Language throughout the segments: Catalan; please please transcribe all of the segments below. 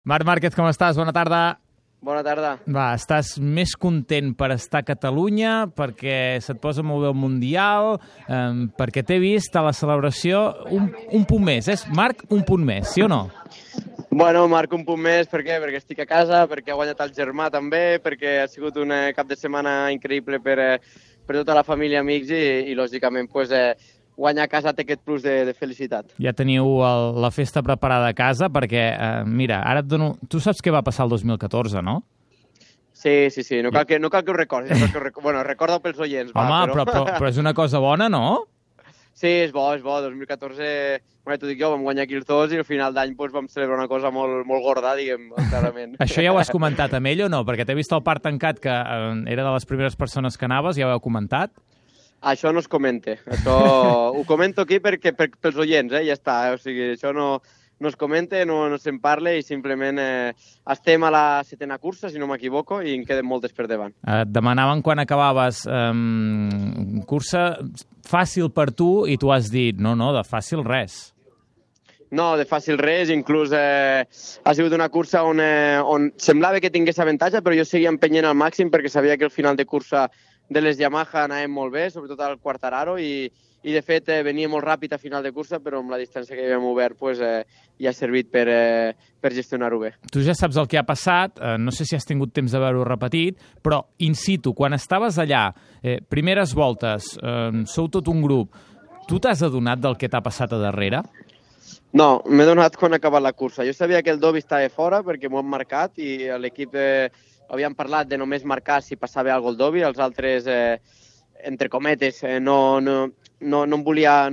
Marc Márquez, com estàs? Bona tarda. Bona tarda. Va, estàs més content per estar a Catalunya, perquè se't posa molt bé el Mundial, perquè t'he vist a la celebració un punt més. És, Marc, un punt més, sí o no? Bueno, Marc, un punt més, per què? Perquè estic a casa, perquè ha guanyat el germà també, perquè ha sigut un cap de setmana increïble per tota la família, amics i lògicament, guanyar a casa té aquest plus de felicitat. Ja teniu la festa preparada a casa, perquè, mira, ara et dono... Tu saps què va passar el 2014, no? Sí, no cal que ho recordis. Bueno, recorda pels oients. Home, però és una cosa bona, no? Sí, és bo. 2014, bueno, t'ho dic jo, vam guanyar aquí els dos i al final d'any vam celebrar una cosa molt gorda, diguem, clarament. Això ja ho has comentat amb ell o no? Perquè t'he vist al parc tancat, que era de les primeres persones que anaves, ja ho heu comentat? Això no es comenta. Això ho comento aquí pels oients, ja està. O sigui, això no es comenta, no se'n parla i simplement estem a la 7a cursa, si no m'equivoco, i en queden moltes per davant. Et demanaven quan acabaves cursa fàcil per tu i tu has dit no, de fàcil res. No, de fàcil res, inclús ha sigut una cursa on semblava que tingués avantatge, però jo seguia empenyent al màxim perquè sabia que el final de cursa de les Yamaha anàvem molt bé, sobretot al Quartararo, i de fet venia molt ràpid a final de cursa, però amb la distància que havíem obert ja ha servit per gestionar-ho bé. Tu ja saps el que ha passat, no sé si has tingut temps de veure-ho repetit, però in situ, quan estaves allà, primeres voltes, sou tot un grup, tu t'has adonat del que t'ha passat a darrere? No, m'he adonat quan ha acabat la cursa. Jo sabia que el Dobby estava fora perquè m'ho han marcat i l'equip havíem parlat de només marcar si passava alguna cosa al Dobby, els altres, entre cometes, no m'hi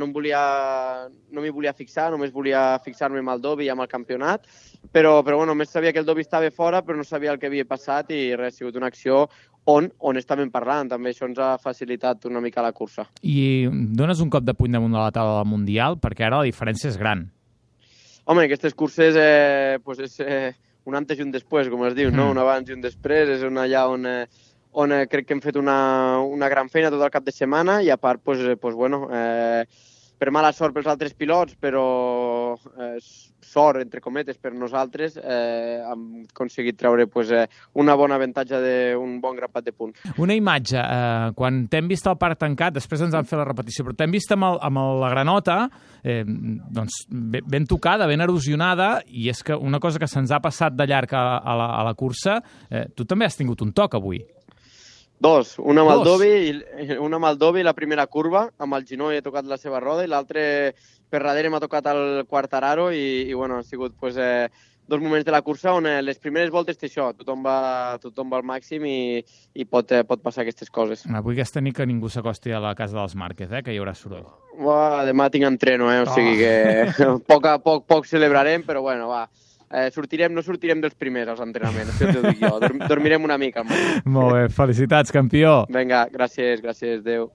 volia fixar, només volia fixar-me amb el Dobby i amb el campionat, però bueno, només sabia que el Dobby estava fora, però no sabia el que havia passat i res, ha sigut una acció honestament parlant, també això ens ha facilitat una mica la cursa. I dones un cop de puny damunt de la taula del Mundial, perquè ara la diferència és gran. Home, aquestes curses és un antes i un després, com es diu, no? Un abans i un després, és allà on crec que hem fet una gran feina tot el cap de setmana i a part, bueno, per mala sort pels altres pilots, però sort, entre cometes, per nosaltres, hem aconseguit treure una bona avantatge d'un bon grapat de punts. Una imatge, quan t'hem vist al parc tancat, després ens han fet la repetició, però t'hem vist amb la granota, doncs ben tocada, ben erosionada, i és que una cosa que se'ns ha passat de llarg a la cursa, tu també has tingut un toc avui. Dos, una amb el Dobby, la primera curva, amb el genoll he tocat la seva roda i l'altre per darrere m'ha tocat el Quartararo i bueno, ha sigut dos moments de la cursa on les primeres voltes té això, tothom va al màxim i pot passar aquestes coses. Avui aquesta nit que ningú s'acosti a la casa dels Márquez, que hi haurà soroll. Demà tinc entreno, o sigui que poc celebrarem, però bueno, va. No sortirem dels primers als entrenaments, això t'ho dic jo. Dormirem una mica. Molt bé, felicitats, campió. Vinga, gràcies, adeu.